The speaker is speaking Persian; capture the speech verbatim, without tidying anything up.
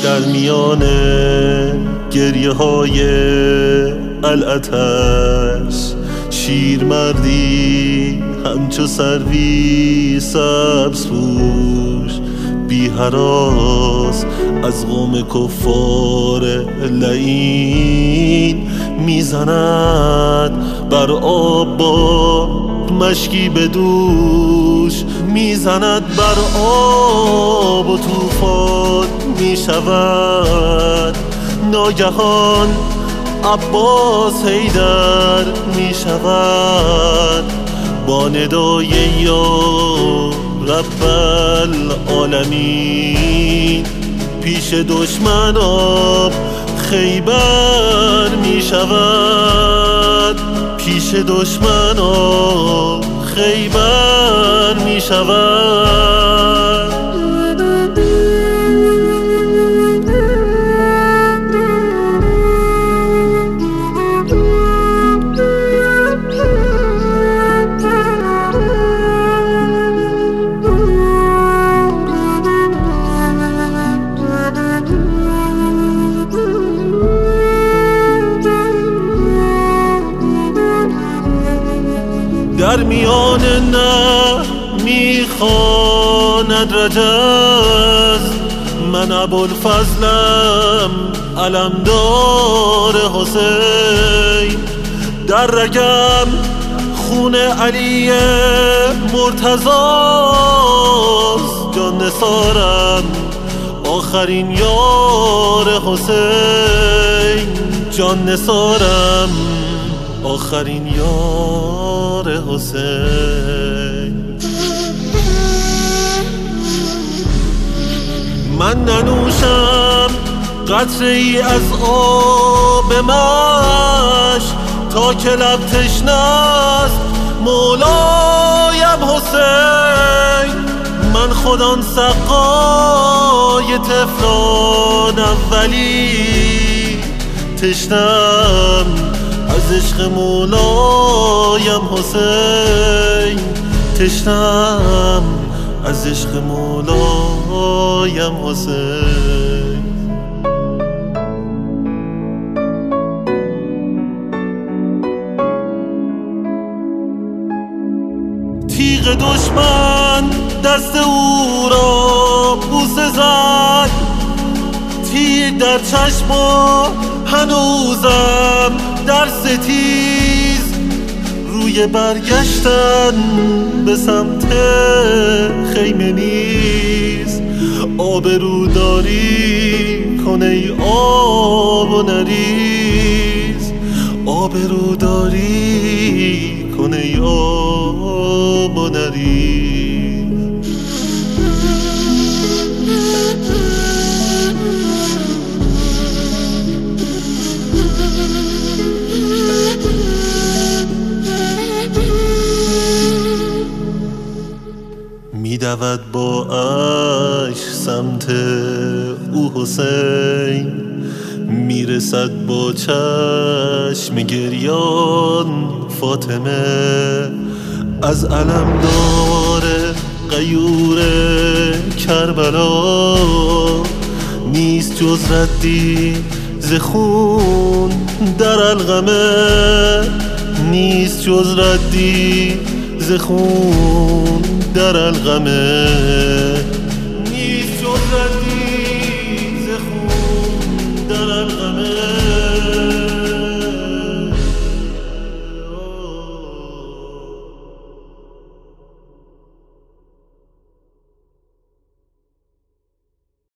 در میان گریه های الاتش شیرمردی همچو سروی سبز پوش بی هراس از قوم کفار لعین میزند بر آب با مشکی به دوش، میزند بر آب و طوفان میشود ناگهان عباس حیدر میشود با ندای یا رب العالمین پیش دشمنان خیبر میشود، پیش دشمنان خیبر میشود. در میان نه میخواند رجز، من ابوالفضلم علمدار حسین، در رگم خون علی مرتضاست، جان نثارم آخرین یار حسین، جان نثارم آخرین یار حسین. من ننوشم قطره ای از آب مش تا که لب تشنه است مولایم حسین، من خودان سقای طفلانم ولی تشنم از عشق مولایم حسین، تشنم از عشق مولایم حسین. تیغ دشمن دست او را بوسه زد، تیر در چشم و هنوزم در ستیز، روی برگشتن به سمت خیمه نیست، آبروداری کن ای آب و نریز، آبروداری کن ای آب و نریز. میدود با عشق سمت او حسین، میرسد با چشم گریان فاطمه، از علمدار غیور کربلا نیست جز ردی ز خون در القمه، نیست جز ردی ز خون در القمه.